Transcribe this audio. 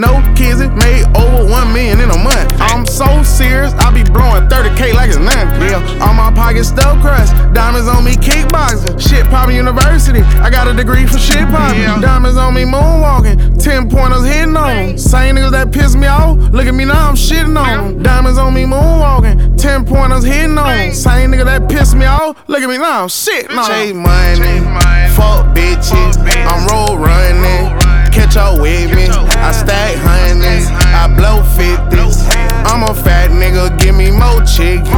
No kids, it made over 1 million in a month. I'm so serious, I be blowing 30K like it's nothing. Yeah, all my pockets stuff crust. Diamonds on me kickboxing. Shit poppin' university. I got a degree for shit poppin'. Yeah. Diamonds on me moonwalking. 10 pointers hitting on them. Same niggas that piss me off. Look at me now, I'm shitting on them. Diamonds on me moonwalking. 10 pointers hitting on them. Same nigga that piss me off. Look at me now, I'm shitting on them. Chase money, fuck bitches.